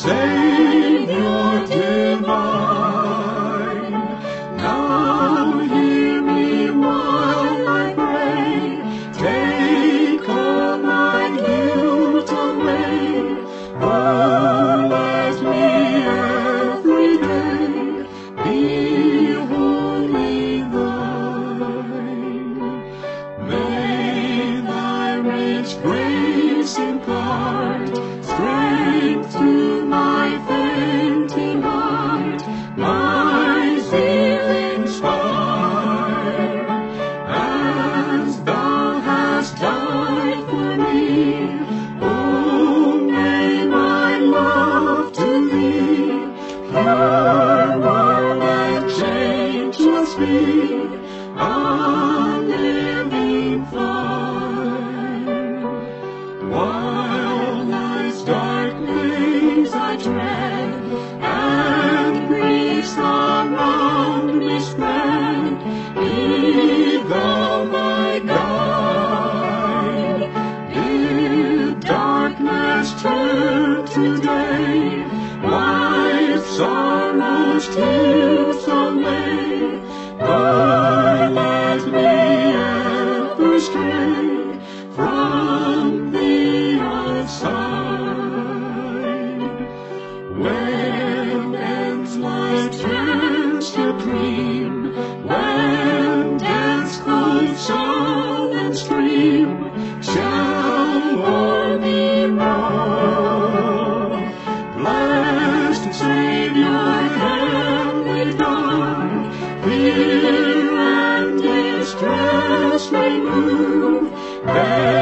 Savior divine, now hear me while I pray. Take all my guilt away. Oh, let me every day be wholly thine. May thy rich grace impart strength to my fainting heart, my zeal inspire, as thou hast died for me. Oh, may my love to thee pure, warm, and changeless be, a living fire. While life's dark maze I tread, and griefs around me spread, be thou my guide. Bid darkness turn to day, life's sorrows, tears allay, nor let me ever stray from thee aside. When ends life's turns to dream, when death's cold silent stream shall o'er me roll, blessed Savior, heavenly dawn, fear and distress remove.